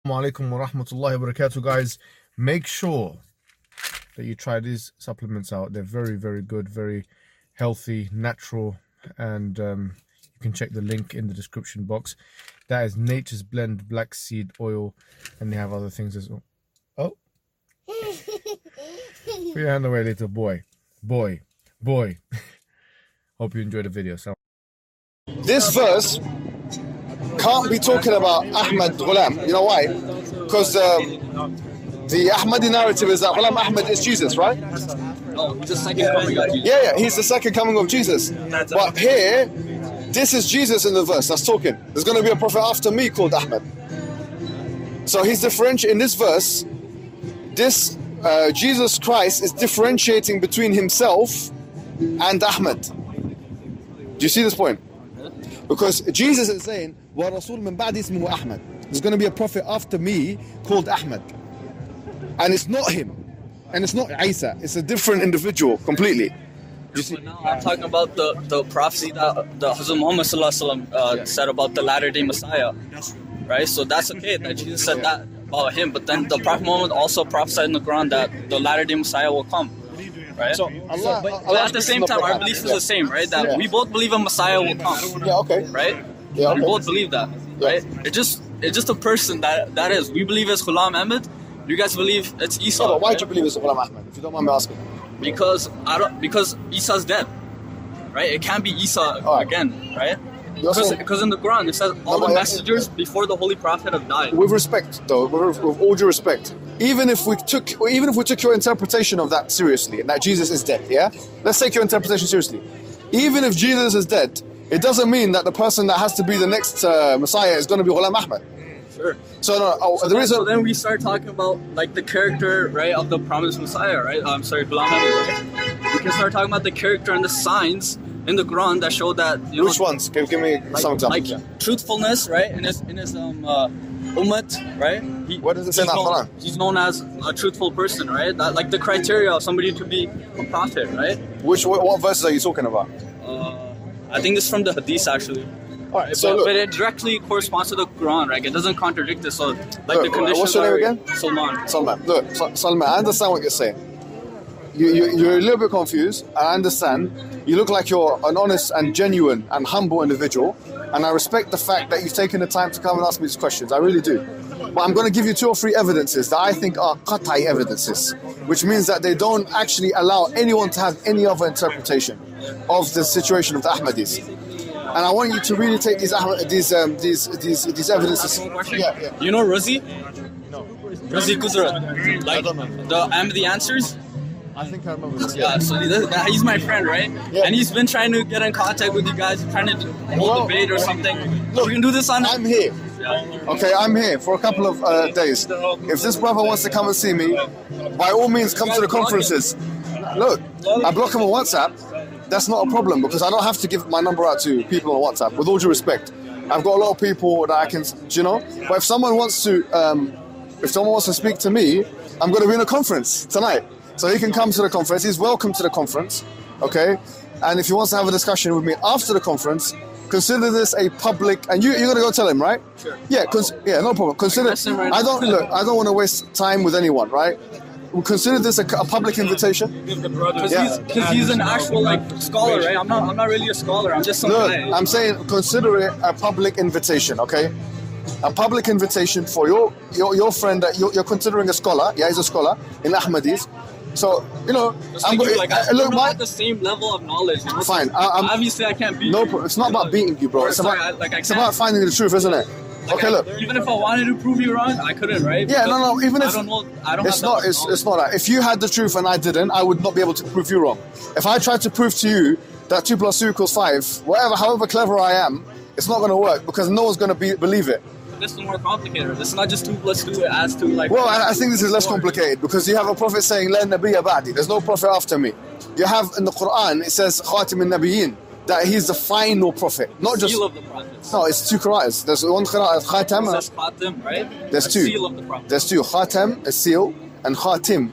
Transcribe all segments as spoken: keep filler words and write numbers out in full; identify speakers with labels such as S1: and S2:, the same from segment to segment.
S1: Assalamu alaikum wa rahmatullahi wa barakatuh, guys. Make sure that you try these supplements out. They're very, very good, very healthy, natural, and um, you can check the link in the description box. That is Nature's Blend Black Seed Oil, and they have other things as well. Oh. Put your hand away, little boy. Boy. Boy. Hope you enjoyed the video. So
S2: this verse can't be talking about Ahmad Ghulam. You know why? Because uh, the Ahmadi narrative is that Ghulam Ahmad is Jesus, right?
S3: Oh, he's the second coming of Jesus.
S2: Yeah, yeah, he's the second coming of Jesus. But here, this is Jesus in the verse that's talking. There's going to be a prophet after me called Ahmad. So he's differentiating in this verse. This uh, Jesus Christ is differentiating between himself and Ahmad. Do you see this point? Because Jesus is saying, وَرَسُولٌ مِّن بَعْدِ اسْمُهُ أَحْمَدٌ. There's going to be a prophet after me called Ahmad. And it's not him. And it's not Isa. It's a different individual completely.
S3: You see? Now I'm talking about the, the prophecy that the Hazrat Muhammad Sallallahu Alaihi Wasallam uh, yeah. said about the latter-day Messiah. Right? So that's okay that Jesus said that about him. But then the Prophet Muhammad also prophesied in the Quran that the latter-day Messiah will come. Right?
S2: So,
S3: Allah, so, but, but at the same time, our belief is the same, right? That yeah. we both believe a Messiah will come.
S2: Yeah, okay.
S3: Right?
S2: Yeah, okay.
S3: We both believe that, right? Yeah. It just it's just a person that that is. We believe it's Ghulam Ahmad. You guys believe it's Isa.
S2: Yeah, but why
S3: right?
S2: do you believe it's Ghulam Ahmad? If you don't mind me asking.
S3: Because I don't. Because Isa's dead, right? It can't be Isa right. again, right? Because, because in the Quran it says all no, the messengers yeah. before the Holy Prophet have died.
S2: With respect, though, with, with all due respect, even if we took, even if we took your interpretation of that seriously, and that Jesus is dead, yeah, let's take your interpretation seriously. Even if Jesus is dead, it doesn't mean that the person that has to be the next uh, Messiah is going to be Ghulam Ahmad.
S3: Sure.
S2: So, no, oh,
S3: so,
S2: the
S3: then,
S2: reason,
S3: so then we start talking about like the character, right, of the promised Messiah, right? I'm sorry, Ghulam Ahmad. Right? We can start talking about the character and the signs in the Quran that show that. You
S2: Which
S3: know,
S2: ones? Give, give me
S3: like,
S2: some examples.
S3: Like
S2: yeah.
S3: truthfulness, right? In his in his um uh, ummat, right? He,
S2: what does it say in the
S3: Quran? He's known as a truthful person, right? That, like the criteria of somebody to be a prophet, right?
S2: Which what, what verses are you talking about?
S3: Uh, I think this is from the Hadith actually.
S2: All right, so
S3: but,
S2: look,
S3: but it directly corresponds to the Quran, right? It doesn't contradict it. So like
S2: look,
S3: the conditions.
S2: What's your name again?
S3: Salman.
S2: Salman. Look, Salman. I understand what you're saying. You, you, you're a little bit confused. I understand. You look like you're an honest and genuine and humble individual, and I respect the fact that you've taken the time to come and ask me these questions. I really do. But I'm going to give you two or three evidences that I think are qat'i evidences, which means that they don't actually allow anyone to have any other interpretation of the situation of the Ahmadis. And I want you to really take these these um, these these these evidences.
S3: Yeah, yeah. You know Razi?
S2: No.
S3: Razi Guzrat. Like
S2: I don't know.
S3: the Ahmadi Answers.
S2: I think I remember this.
S3: Yeah, so he's my friend, right?
S2: Yeah.
S3: And he's been trying to get in contact with you guys, trying to hold well, debate or something.
S2: Look,
S3: we can do this on.
S2: I'm here.
S3: Yeah.
S2: Okay, I'm here for a couple of uh, days. If this brother wants to come and see me, by all means, come to the conferences. Look, I block him on WhatsApp. That's not a problem because I don't have to give my number out to people on WhatsApp. With all due respect, I've got a lot of people that I can, you know. But if someone wants to, um, if someone wants to speak to me, I'm going to be in a conference tonight. So he can come to the conference. He's welcome to the conference, okay? And if he wants to have a discussion with me after the conference, consider this a public. And you, you're gonna go tell him, right?
S3: Sure.
S2: Yeah, cons- yeah, no problem. Consider.
S3: Right
S2: I don't look. I don't want to waste time with anyone, right? We consider this a, a public invitation.
S3: Because yeah. he's, he's an actual like scholar, right? I'm not. I'm not really a scholar. I'm just some
S2: Look,
S3: guy.
S2: I'm saying consider it a public invitation, okay? A public invitation for your your, your friend that you're, you're considering a scholar. Yeah, he's a scholar in Ahmadis. So, you know,
S3: Just
S2: I'm
S3: like, you, like, I,
S2: look,
S3: I'm
S2: my,
S3: not at the same level of knowledge. You know?
S2: Fine. I, I'm,
S3: Obviously, I can't beat
S2: no,
S3: you.
S2: It's not about beating you, bro. It's
S3: sorry,
S2: about,
S3: I, like, I
S2: it's about finding the truth, isn't it?
S3: Like
S2: okay,
S3: I,
S2: look.
S3: Even if I wanted to prove you wrong, I couldn't, right?
S2: Yeah,
S3: because
S2: no, no. Even if
S3: I don't know, I don't
S2: it's
S3: have
S2: not,
S3: that
S2: it's, it's not that. If you had the truth and I didn't, I would not be able to prove you wrong. If I tried to prove to you that two plus two equals five, whatever, however clever I am, it's not going to work because no one's going to be, believe it.
S3: This is more complicated. This is not just two plus two as two like.
S2: Well, I, I think this is less complicated because you have a prophet saying "La nabiyya ba'di." There's no prophet after me. You have in the Quran it says "Khatim al-Nabiyyin," that he's the final prophet, not
S3: seal
S2: just.
S3: Seal of the prophets.
S2: No, it's two qira'ats. There's one qira'at Khatam.
S3: It says Khatim, right?
S2: There's
S3: a
S2: two.
S3: Seal of the prophets.
S2: There's two. Khatam is seal, and Khatim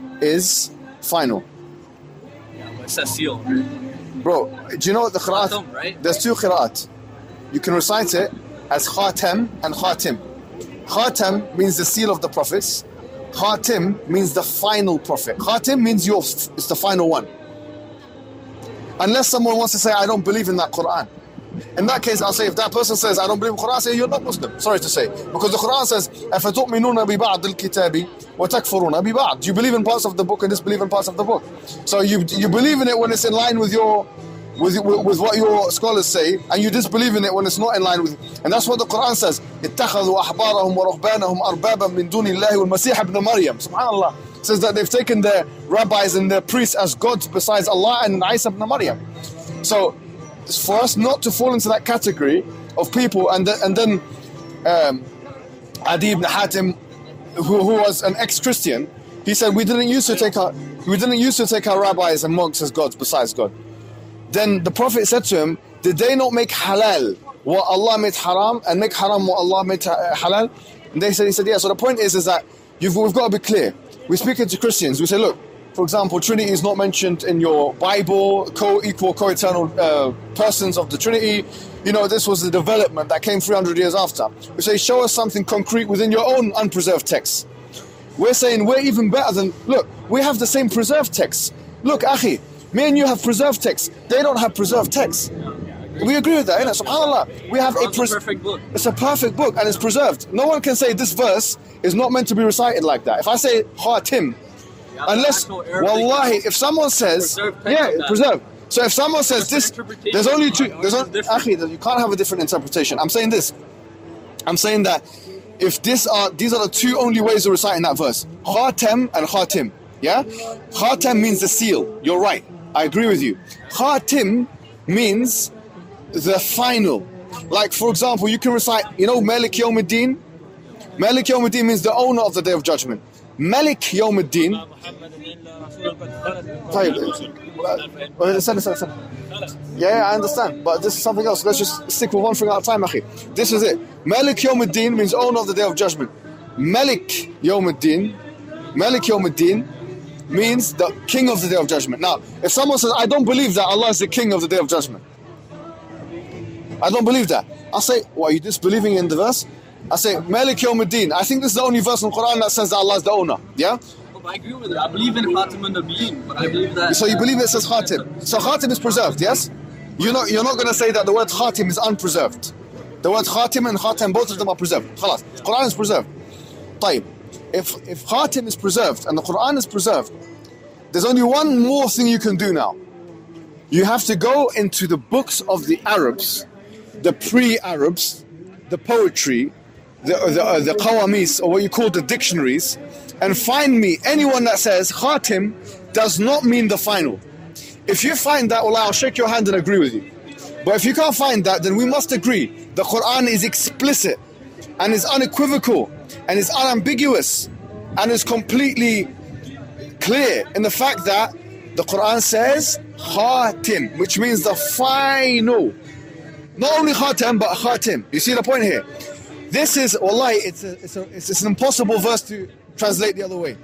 S2: is final.
S3: Yeah, but it says seal. Right?
S2: Bro, do you know what the qira'at?
S3: Khatam, right?
S2: There's two qira'at. You can recite it as Khatam and Khatim. Khatam means the seal of the prophets. Khatim means the final prophet. Khatim means yours, it's the final one. Unless someone wants to say, I don't believe in that Quran. In that case, I'll say, if that person says, I don't believe in Quran, I say, you're not Muslim. Sorry to say. Because the Quran says, أَفَتُؤْمِنُونَ بِبَعْضِ الْكِتَابِ وَتَكْفُرُونَ بِبَعْضِ. You believe in parts of the book and disbelieve in parts of the book. So you you believe in it when it's in line with your with, with, with what your scholars say, and you disbelieve in it when it's not in line with. And that's what the Quran says. اتَّخَذُوا أَحْبَارَهُمْ وَرُهْبَانَهُمْ أَرْبَابًا مِّن دُونِ اللَّهِ وَالْمَسِيحَ ابْنَ مَرْيَمَ. SubhanAllah. It says that they've taken their rabbis and their priests as gods besides Allah and Isa ibn Maryam. So for us not to fall into that category of people, and, th- and then um, Adi ibn Hatim, who, who was an ex-Christian, he said, we didn't used to take our we didn't used to take our rabbis and monks as gods besides God. Then the Prophet said to him, did they not make halal what Allah made haram, and make haram what Allah made halal? And they said, he said, yeah. So the point is, is that you've, we've got to be clear. We speak to Christians, we say, look, for example, Trinity is not mentioned in your Bible, co-equal, co-eternal uh, persons of the Trinity. You know, this was the development that came three hundred years after. We say, show us something concrete within your own unpreserved texts. We're saying we're even better than, look, we have the same preserved texts. Look, Akhi, me and you have preserved texts. They don't have preserved texts. We agree with that, innit? SubhanAllah. We have a, pres- a perfect book. It's a perfect book and it's preserved. No one can say this verse is not meant to be recited like that. If I say Khatim, yeah, unless, wallahi, if someone says, yeah, preserved. So if someone says this, there's only two, there's only, Akhi, you can't have a different interpretation. I'm saying this. I'm saying that if this are, these are the two only ways of reciting that verse. Khatam and Khatim. Yeah? Khatam means the seal. You're right. I agree with you. Khatim means the final. Like, for example, you can recite, you know, Malik Yawmuddin? Malik Yawmuddin means the owner of the Day of Judgment. Malik Yawmuddin. Yeah, I understand, but this is something else. Let's just stick with one thing at a time, akhi. This is it. Malik Yawmuddin means owner of the Day of Judgment. Malik Yawmuddin, Malik Yawmuddin means the king of the Day of Judgment. Now, if someone says, I don't believe that Allah is the king of the Day of Judgment, I don't believe that. I say, what, are you disbelieving in the verse? I say, Malik Yawmuddin. I think this is the only verse in the Quran that says that Allah is the owner. Yeah?
S3: But I agree with it. I believe in Khatim and Nabiyyin, but I believe that...
S2: So you believe it says Khatim. So Khatim is preserved, yes? You're not, you're not going to say that the word Khatim is unpreserved. The word Khatim and Khatim, both of them are preserved. Khalas. The Quran is preserved. طيب. If, if Khatim is preserved and the Quran is preserved, there's only one more thing you can do now. You have to go into the books of the Arabs, the pre-Arabs, the poetry, the the, uh, the qawamis, or what you call the dictionaries, and find me anyone that says Khatim does not mean the final. If you find that, well, I'll shake your hand and agree with you. But if you can't find that, then we must agree the Quran is explicit and is unequivocal and is unambiguous and is completely clear in the fact that the Quran says Khatim, which means the final. Not only Khatam, but Khatim. You see the point here? This is, wallahi, it's, a, it's, a, it's, it's an impossible verse to translate the other way.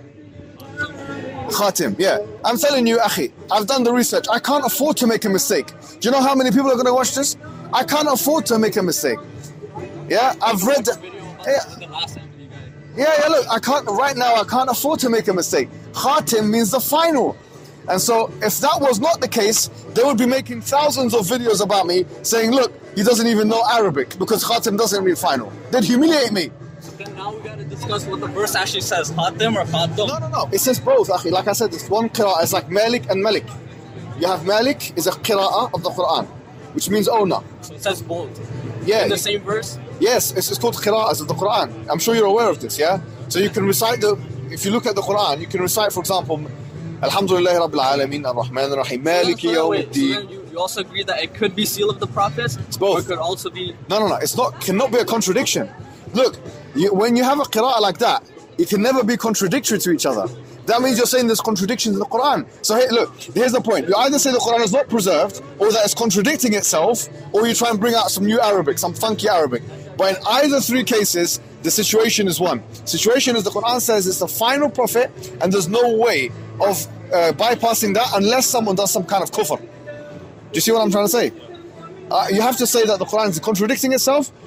S2: Khatim, yeah. I'm telling you, akhi, I've done the research. I can't afford to make a mistake. Do you know how many people are going to watch this? I can't afford to make a mistake. Yeah, I've read... Yeah, yeah, yeah, look, I can't, right now, I can't afford to make a mistake. Khatim means the final. And so, if that was not the case, they would be making thousands of videos about me saying, look, he doesn't even know Arabic because Khatim doesn't mean final. They'd humiliate me.
S3: Then now we got to discuss what the verse actually says, Khatim or Khatum.
S2: No, no, no. It says both, akhi. Like I said, it's one qira'ah. It's like Malik and Malik. You have Malik is a qira'ah of the Quran, which means owner.
S3: So it says both.
S2: Yeah.
S3: In the same verse?
S2: Yes, it's, it's called qira'ahs of the Quran. I'm sure you're aware of this, yeah? So you can recite the, if you look at the Quran, you can recite, for example, Alhamdulillah Rabbil Alameen, Ar-Rahman Ar-Rahim, Maliki Yawmuddin.
S3: You, you also agree that it could be seal of the prophets?
S2: It's both.
S3: Or it could also be...
S2: No, no, no. It's not, cannot be a contradiction. Look, you, when you have a qira'ah like that, it can never be contradictory to each other. That means you're saying there's contradictions in the Quran. So hey, look, here's the point. You either say the Quran is not preserved, or that it's contradicting itself, or you try and bring out some new Arabic, some funky Arabic. But in either three cases, the situation is one. Situation is the Quran says it's the final prophet, and there's no way of uh, bypassing that unless someone does some kind of kufr. Do you see what I'm trying to say? Uh, you have to say that the Quran is contradicting itself.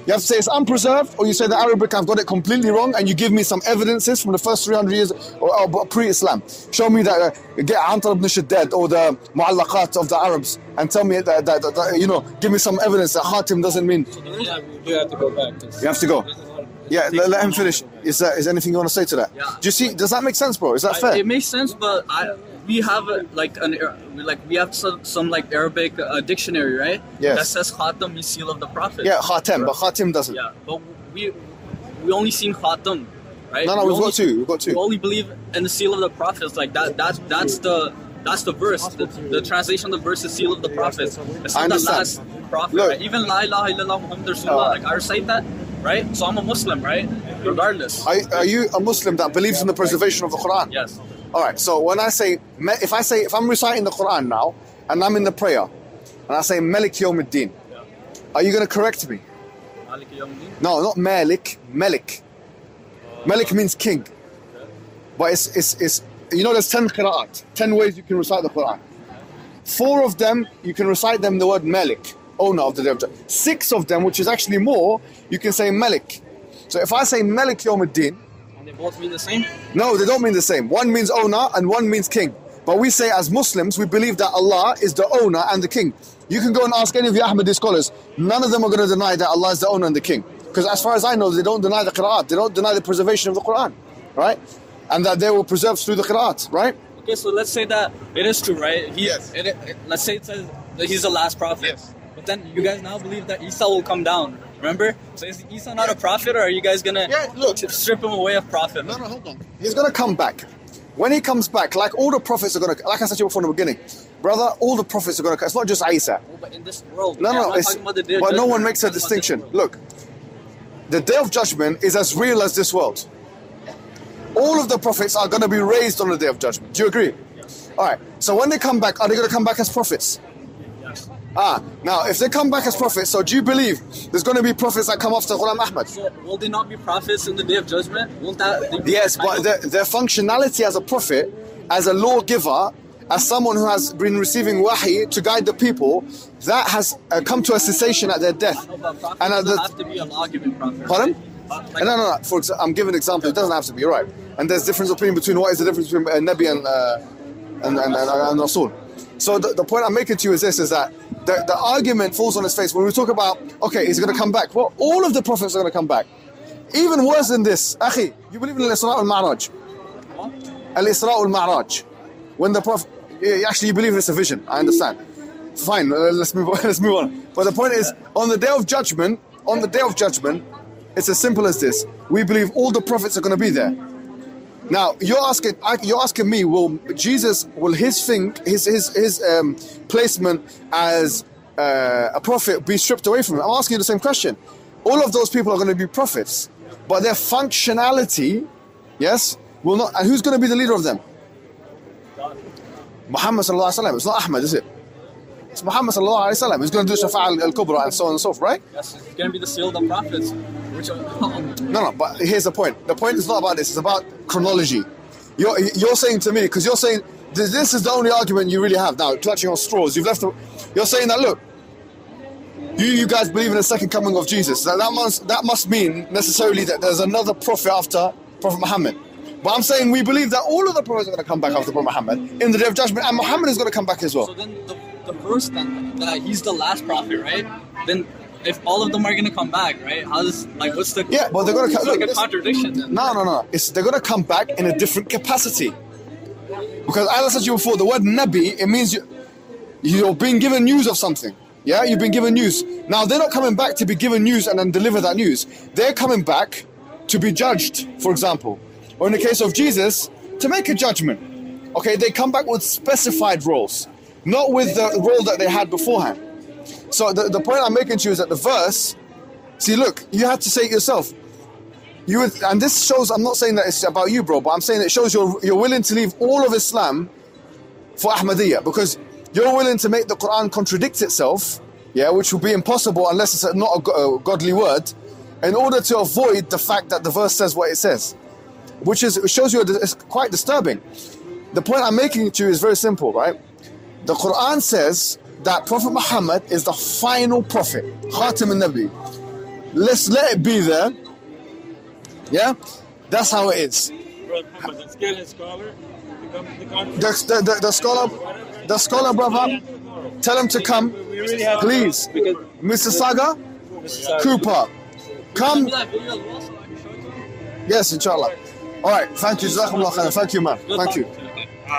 S2: You have to say it's unpreserved, or you say the Arabic, I've got it completely wrong, and you give me some evidences from the first three hundred years or, or pre-Islam. Show me that, uh, get Antar ibn Shaddad or the Mu'allaqat of the Arabs, and tell me that, that, that, that, you know, give me some evidence that Khatim doesn't mean.
S4: So we do have to go back.
S2: You have to go. Yeah, let, let him finish. Is there is anything you want to say to that?
S3: Yeah.
S2: Do you see? Does that make sense, bro? Is that
S3: I,
S2: fair?
S3: it makes sense, but I we have a, like an like we have some, some like Arabic uh, dictionary, right?
S2: Yes.
S3: That says Khatam means seal of the Prophet.
S2: Yeah, Khatim, but Khatim doesn't.
S3: Yeah, but we we only seen Khatam, right?
S2: No, no,
S3: we
S2: we've
S3: only,
S2: got two. We've got two.
S3: We only believe in the seal of the prophets. Like that. That that's the that's the verse. The, the translation of the verse is seal of the prophets. It's
S2: I
S3: not the
S2: understand.
S3: last prophet.
S2: Look.
S3: Right? Even La ilaha illallah Muhammad Rasulullah.
S2: Uh,
S3: like I recite that, right? So I'm a Muslim, right? Regardless.
S2: Are, are you a Muslim that believes in the preservation of the Quran?
S3: Yes.
S2: All right. So when I say, if I say, if I'm reciting the Quran now, and I'm in the prayer, and I say Malik Yawmiddin,
S3: Yeah.
S2: are you going to correct me?
S3: Malik Yawmiddin.
S2: No, not Malik. Malik. Malik means king. But it's it's it's you know there's ten qira'at, ten ways you can recite the Quran. Four of them you can recite them the word Malik, owner of the day of judgment. Six of them, which is actually more, you can say Malik. So if I say Malik Yawmiddin,
S3: And they both mean the same.
S2: no, they don't mean the same. One means owner and one means king. But we say as Muslims, we believe that Allah is the owner and the king. You can go and ask any of the Ahmadi scholars. None of them are going to deny that Allah is the owner and the king. Because as far as I know, they don't deny the Qur'an. They don't deny the preservation of the Quran. Right? And that they were preserved through the Qur'an. Right?
S3: Okay, so let's say that it is true, right? He,
S2: Yes.
S3: It, it, let's say it says that he's the last prophet.
S2: Yes.
S3: But then you guys now believe that Isa will come down. Remember? So is Isa not a prophet, or are you guys gonna
S2: Yeah, look.
S3: strip him away of prophet?
S2: No, no, hold on. He's going to come back. When he comes back, like all the prophets are going to, like I said to you before in the beginning, brother, all the prophets are going to come. It's not just Isa.
S3: Oh, but in this world,
S2: No,
S3: yeah,
S2: no,
S3: I'm not
S2: it's,
S3: talking about the day of
S2: but no
S3: judgment.
S2: one makes a
S3: I'm talking about this
S2: distinction.
S3: world.
S2: Look, the day of judgment is as real as this world. All of the prophets are going to be raised on the day of judgment. Do you agree?
S3: Yes.
S2: All right. So when they come back, are they going to come back as prophets?
S3: Yes.
S2: Ah, now if they come back as prophets, so do you believe there's going to be prophets that come after Ghulam Ahmad?
S3: So will they not be prophets in the day of judgment? Won't that? They be
S2: Yes, but their, their functionality as a prophet, as a lawgiver, as someone who has been receiving wahi to guide the people, that has uh, come to a cessation at their death.
S3: No, but prophets
S2: And at
S3: doesn't
S2: the,
S3: have to be a lawgiving prophet.
S2: pardon?
S3: Uh, like,
S2: no, no, no. For example, I'm giving an example. It doesn't have to be, you're right. And there's difference opinion between what is the difference between uh, Nabi and, uh, and, and, and, and Rasul. So the, the point I'm making to you is this, is that the, the argument falls on its face. When we talk about, okay, he's going to come back. Well, all of the prophets are going to come back. Even worse than this. Akhi, you believe in Al-Isra al-Ma'raj? Al-Isra al-Ma'raj. When the prophet, actually you believe it's a vision, I understand. Fine, uh, let's move on. Let's move on. But the point is, on the day of judgment, on the day of judgment, it's as simple as this. We believe all the prophets are going to be there. Now you're asking, you're asking me, will Jesus, will his thing, his his his um, placement as uh, a prophet be stripped away from him? I'm asking you the same question. All of those people are going to be prophets, but their functionality, yes, will not. And who's going to be the leader of them? Muhammad sallallahu alaihi wasallam. It's not Ahmad, is it? It's Muhammad sallallahu alaihi wasallam. He's going to do Shafa' al-Kubra and so on and so forth, right?
S3: Yes, it's going to be the seal of the prophets. Which are,
S2: No, no, but here's the point. The point is not about this. It's about chronology. You're, you're saying to me, because you're saying, this, this is the only argument you really have now, clutching on straws. You've left the, you're saying that, look, you, you guys believe in the second coming of Jesus. That, that, must, that must mean necessarily that there's another prophet after Prophet Muhammad. But I'm saying we believe that all of the prophets are going to come back after Prophet Muhammad in the day of judgment, and Muhammad is going to come back as well.
S3: so then the, the verse then, that he's the last prophet, right? Then if all of them are going to come back, right? How does, like, what's the...
S2: Yeah, but they're going to
S3: it's
S2: come...
S3: like
S2: Look,
S3: a contradiction then.
S2: No, no, no. It's, they're going to come back in a different capacity. Because as I said to you before, the word Nabi, it means you, you're being given news of something. Yeah, you've been given news. Now, they're not coming back to be given news and then deliver that news. They're coming back to be judged, for example. Or in the case of Jesus, to make a judgment. Okay, they come back with specified roles, not with the role that they had beforehand. So the, the point I'm making to you is that the verse, see, look, you have to say it yourself. You would, and this shows, I'm not saying that it's about you, bro, but I'm saying it shows you're, you're willing to leave all of Islam for Ahmadiyya, because you're willing to make the Quran contradict itself, yeah, which will be impossible unless it's not a, a godly word, in order to avoid the fact that the verse says what it says, which is, it shows you it's quite disturbing. The point I'm making to you is very simple, right? The Quran says that Prophet Muhammad is the final prophet, Khatim al-Nabi. let's let it be there. Yeah, that's how it is.
S4: Let's get a scholar to come to the conference.
S2: The, the, the, the scholar, the scholar brother, tell him to come, please. Mister Saga, Cooper, come. Yes, inshallah. All right, thank you, Jazakumullah khairan. Thank you, man. Thank you.